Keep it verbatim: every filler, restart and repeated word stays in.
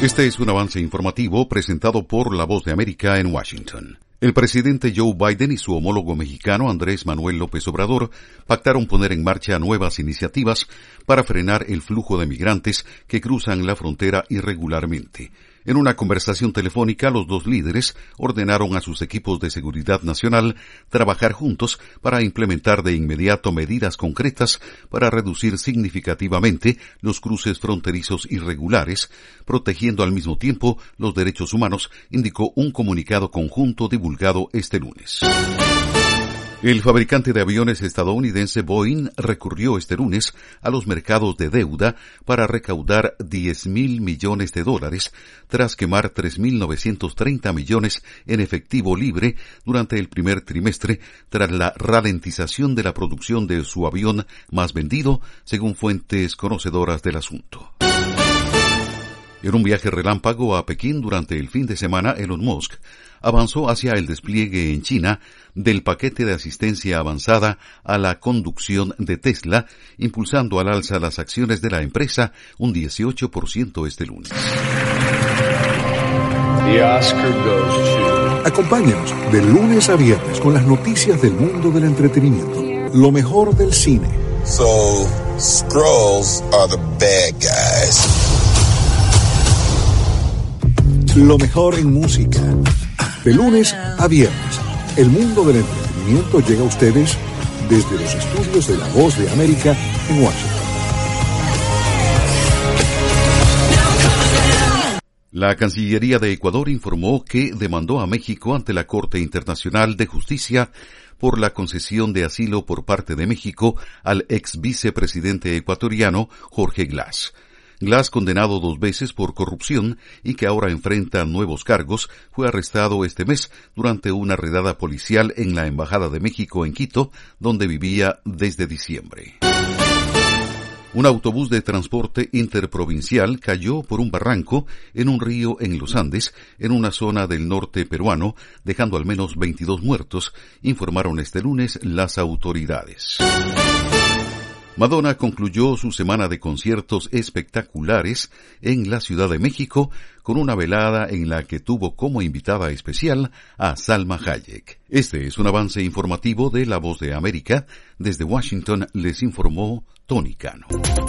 Este es un avance informativo presentado por La Voz de América en Washington. El presidente Joe Biden y su homólogo mexicano Andrés Manuel López Obrador pactaron poner en marcha nuevas iniciativas para frenar el flujo de migrantes que cruzan la frontera irregularmente. En una conversación telefónica, los dos líderes ordenaron a sus equipos de seguridad nacional trabajar juntos para implementar de inmediato medidas concretas para reducir significativamente los cruces fronterizos irregulares, protegiendo al mismo tiempo los derechos humanos, indicó un comunicado conjunto divulgado este lunes. El fabricante de aviones estadounidense Boeing recurrió este lunes a los mercados de deuda para recaudar diez mil millones de dólares tras quemar tres mil novecientos treinta millones en efectivo libre durante el primer trimestre tras la ralentización de la producción de su avión más vendido, según fuentes conocedoras del asunto. En un viaje relámpago a Pekín durante el fin de semana, Elon Musk avanzó hacia el despliegue en China del paquete de asistencia avanzada a la conducción de Tesla, impulsando al alza las acciones de la empresa un dieciocho por ciento este lunes. The Oscar goes to... Acompáñanos de lunes a viernes con las noticias del mundo del entretenimiento. Lo mejor del cine. So, Skrulls are the bad guys. Lo mejor en música. De lunes a viernes, el mundo del entretenimiento llega a ustedes desde los estudios de La Voz de América en Washington. La Cancillería de Ecuador informó que demandó a México ante la Corte Internacional de Justicia por la concesión de asilo por parte de México al ex vicepresidente ecuatoriano Jorge Glass. Glass, condenado dos veces por corrupción y que ahora enfrenta nuevos cargos, fue arrestado este mes durante una redada policial en la Embajada de México en Quito, donde vivía desde diciembre. Un autobús de transporte interprovincial cayó por un barranco en un río en los Andes, en una zona del norte peruano, dejando al menos veintidós muertos, informaron este lunes las autoridades. Madonna concluyó su semana de conciertos espectaculares en la Ciudad de México con una velada en la que tuvo como invitada especial a Salma Hayek. Este es un avance informativo de La Voz de América. Desde Washington les informó Tony Cano.